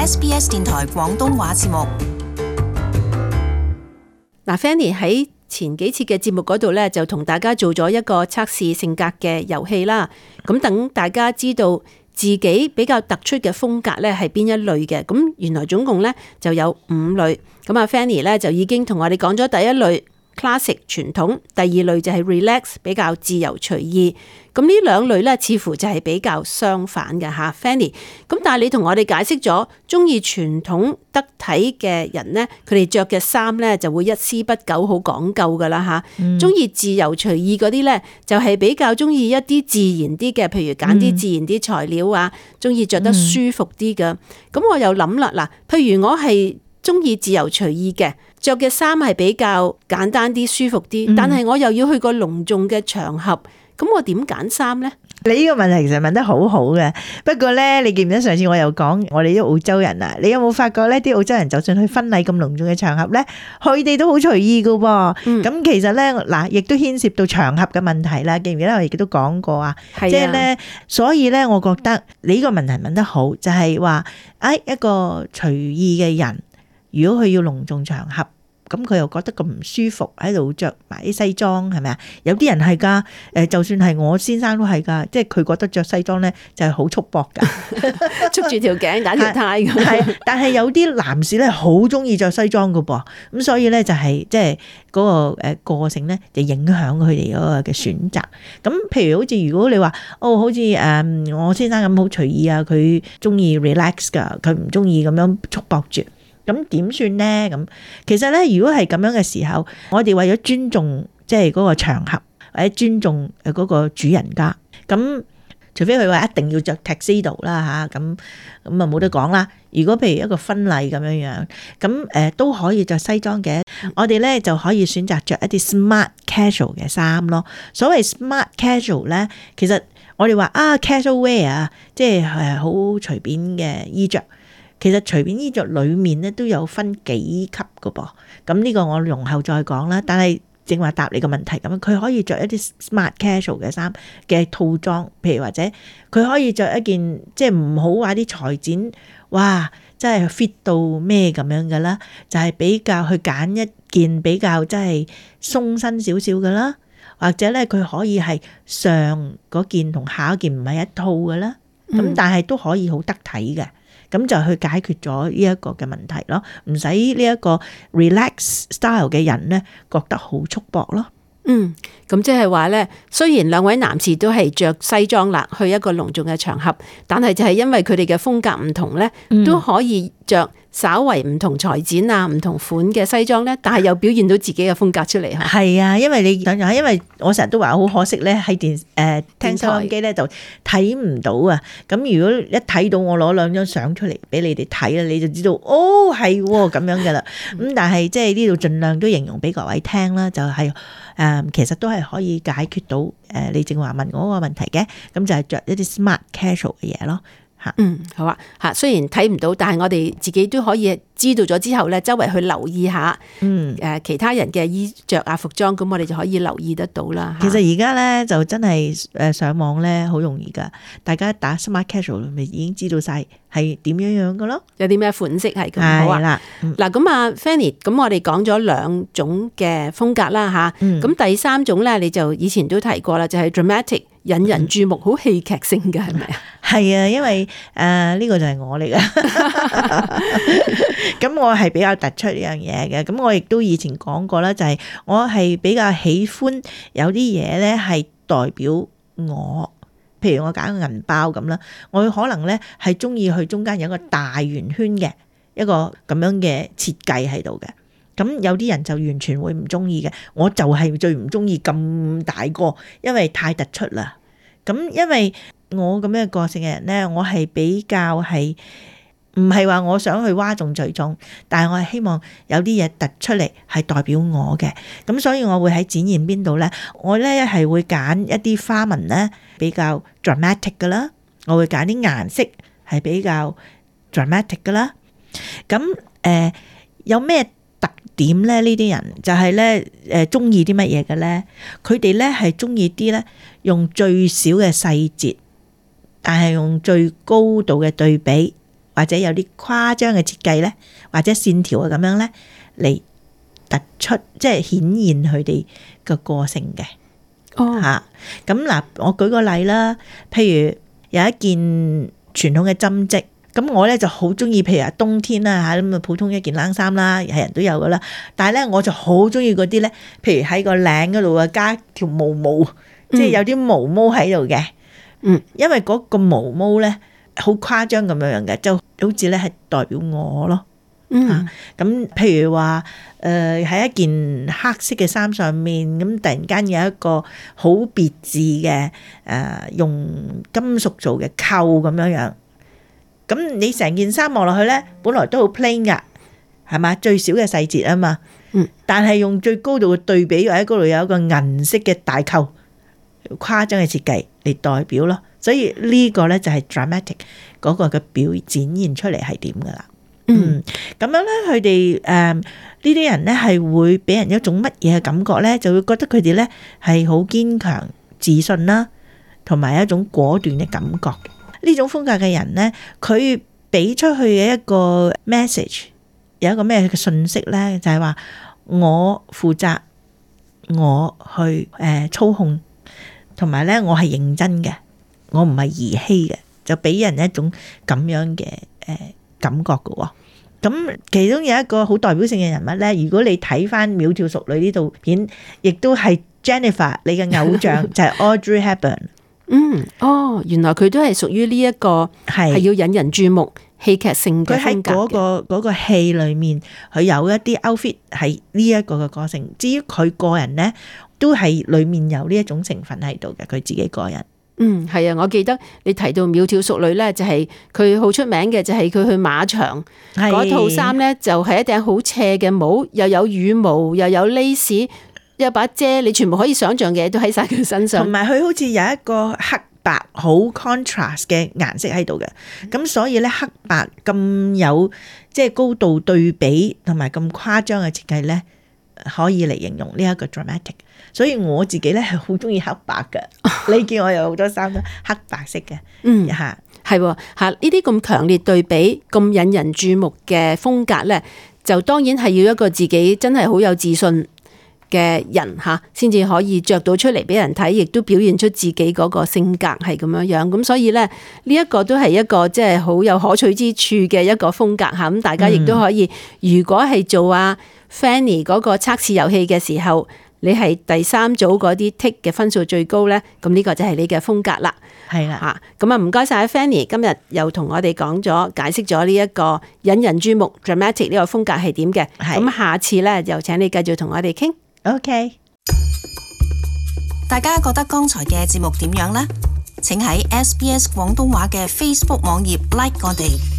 SBS 電台廣東話節目。 嗱，Fanny 喺前幾次嘅節目嗰度咧，就同大家做咗一個測試性格嘅遊戲啦。咁等大家知道自己比較突出嘅風格咧係邊一類嘅。咁原來總共咧就有5類。咁啊 Fanny 咧就已經同我哋講咗第一類classic 傳統，第二類就係 relax 比較自由隨意。咁呢兩類咧似乎就係比較相反嘅吓 Fanny。咁但係你同我哋解釋咗，中意傳統得體嘅人咧，佢哋着嘅衫咧就會一絲不苟，好講究噶啦吓。中意自由隨意嗰啲咧，就係比較中意一啲自然啲嘅，譬如揀啲自然啲材料啊，中意着得舒服啲嘅。咁我又諗啦，嗱，譬如我係中意自由隨意嘅，着嘅衫係比較簡單啲、舒服啲，但係我又要去個隆重嘅場合，咁我點揀衫呢？ 你呢個問題其實問得好好嘅，不過咧，你記唔記得上次我又講我哋啲澳洲人啊？你有冇發覺咧？啲澳洲人就算去婚禮咁隆重嘅場合咧，佢哋都好隨意噶喎。咁其實咧，嗱，亦都牽涉到場合嘅問題啦。記唔記得我亦都講過啊？即係咧，所以咧，我覺得你呢個問題問得好，就係話，一個隨意嘅人，如果佢要隆重場合，咁佢又覺得咁唔舒服，喺度着埋啲西裝，係咪啊？有啲人係噶，就算係我先生都係噶，即係佢覺得着西裝咧就係好束縛噶， 束住條頸揀條呔咁。 係，但係有啲男士咧好中意着西裝噶噃，咁所以咧就係即係嗰個個性咧就影響佢哋嗰個嘅選擇。咁譬如好似如果你話好似我先生咁好隨意啊，佢中意 relax 噶，佢唔中意咁樣束縛住。咁點算呢？咁其實咧，如果係咁樣嘅時候，我哋為咗尊重即係嗰個場合，或者尊重嗰個主人家，咁除非佢話一定要着 tuxedo 啦嚇，咁啊冇得講啦。如果譬如一個婚禮咁樣樣，咁都可以着西裝嘅。我哋咧就可以選擇着一啲 smart casual 嘅衫咯。所謂 smart casual 咧，其實我哋話casual wear 啊，即係好隨便嘅衣着。其實隨便衣着裏面咧都有分幾級噶噃，咁呢個我容後再講啦。但係正話答你個問題咁樣，佢可以着一啲 smart casual 嘅衫嘅套裝，譬如或者佢可以着一件即係唔好話啲裁剪，哇，真係 fit 到咩咁樣噶啦，就係比較去揀一件比較真係鬆身少少噶啦，或者咧佢可以係上嗰件同下一件唔係一套噶啦，咁但係都可以好得體嘅。咁就去解決咗呢一個嘅問題咯，唔使呢一個 relax style 嘅人咧覺得好束縛咯。 咁即係話咧，雖然兩位男士都係着西裝啦，去一個隆重嘅場合，但係就係因為佢哋嘅風格唔同咧，都可以着稍為唔同裁剪啊、唔同款嘅西裝咧，但係又表現到自己嘅風格出嚟嚇。 係啊，因為你想想，因為我成日都話好可惜咧，喺聽收音機咧就睇唔到啊。咁如果一睇到我攞2張相出嚟俾你哋睇咧，你就知道係喎咁樣嘅啦。咁但係即係呢度盡量都形容俾各位聽啦，就係其實都係可以解決到你正話問我個問題嘅，咁就係着一啲 smart casual 嘅嘢咯。 好啊，雖然睇唔到，但係我哋自己都可以知道咗之後咧，周圍去留意下，其他人嘅衣着啊、服裝，咁我哋就可以留意得到啦。 其實而家咧就真係上網咧好容易噶，大家打 smart casual 咪已經知道晒係點樣樣噶咯。 有啲咩款式係咁好啊？嗱，咁啊 Fanny，咁我哋講咗2種嘅風格啦吓，咁第3種咧，你就以前都提過啦，就係 dramatic。引人注目，好戲劇性嘅係咪啊？ 係啊，因為呢個就係我嚟㗎。咁我係比較突出呢樣嘢嘅。咁我亦都以前講過啦，就係我係比較喜歡有啲嘢咧係代表我。譬如我揀個銀包咁啦，我可能咧係中意去中間有一個大圓圈嘅一個咁樣嘅設計喺度嘅。咁有啲人就完全會唔中意嘅，我就係最唔中意咁大個，因為太突出啦。咁因為我咁樣個性嘅人咧，我係比較係唔係話我想去嘩眾取寵，但係我係希望有啲嘢突出嚟係代表我嘅。咁所以我會喺展現邊度咧，我咧係會揀一啲花紋咧比較 dramatic 噶啦，我會揀啲顏色係比較 dramatic 噶啦。咁有咩特點咧？呢啲人就係咧中意啲乜嘢嘅咧？佢哋咧係中意啲咧用最少嘅細節，但係用最高度嘅對比或者有啲誇張嘅設計咧，或者線條啊咁樣咧嚟突出，即係顯現佢哋嘅個性嘅。 哦， 咁嗱，我舉個例啦，譬如有一件傳統嘅針織，咁我咧就好中意，譬如話冬天啦嚇，咁啊普通一件冷衫啦，係人都有噶啦。但係咧我就好中意嗰啲咧，譬如喺個領嗰度啊加條毛毛，即係有啲毛毛喺度嘅。因為嗰個毛毛咧好誇張咁樣嘅，就好似咧係代表我咯。咁譬如話喺一件黑色嘅衫上面，咁突然間有一個好別致嘅用金屬做嘅扣咁樣樣，咁你成件衫望落去咧，本來都好 plain 噶，係嘛，最少嘅細節啊嘛。但係用最高度嘅對比，或者嗰度有一個銀色嘅大扣，誇張嘅設計嚟代表咯。所以呢個咧就係 dramatic 嗰個嘅表展現出嚟係點噶啦。咁樣咧，佢哋呢啲人咧係會俾人一種乜嘢嘅感覺咧？就會覺得佢哋咧係好堅強、自信啦，同埋一種果斷嘅感覺。呢種風格嘅人咧，佢俾出去嘅一個 message 有一個咩嘅信息咧？就係話我負責，我去操控，同埋咧我係認真嘅，我唔係兒戲嘅，就俾人一種咁樣嘅感覺嘅喎。咁其中有一個好代表性嘅人物咧，如果你睇翻《窈窕淑女》呢套片，亦都係 Jennifer 你嘅偶像就係 Audrey Hepburn。 原來佢都係屬於呢一個係要引人注目戲劇性嘅風格嘅。佢喺嗰個戲裏面，佢有一啲 outfit 係呢一個嘅個性。至於佢個人咧，都係裏面有呢一種成分喺度嘅，佢自己個人。 係啊，我記得你提到窈窕淑女咧，就係佢好出名嘅，就係佢去馬場嗰套衫咧，就係一頂好斜嘅帽，又有羽毛，又有 lace， 有把遮，你全部可以想象嘅嘢都喺晒佢身上。 同埋佢好似有一個黑白好 contrast 嘅顏色喺度嘅，咁所以咧黑白咁有即係高度對比，同埋咁誇張嘅設計咧，可以嚟形容呢一個 dramatic。所以我自己咧係好中意黑白嘅，你見我有好多衫都黑白色嘅。 係喎，呢啲咁強烈對比、咁引人注目嘅風格咧，就當然係要一個自己真係好有自信嘅人先至可以着到出嚟俾人睇，亦都表現出自己嗰個性格係咁樣樣。咁所以咧，呢一個都係一個即係好有可取之處嘅一個風格嚇。咁大家亦都可以，如果係做Fanny 嗰個測試遊戲嘅時候，你係第3組嗰啲 tick 嘅分數最高咧，咁呢個就係你嘅風格啦。 係啦， 咁唔該晒 Fanny， 今日又同我哋講咗解釋咗呢一個引人注目 dramatic 呢個風格係點嘅。咁下次咧就請你繼續同我哋傾。 OK。 大家覺得剛才嘅節目點樣呢？請喺SBS 廣東話嘅 Facebook 網頁 like 我哋。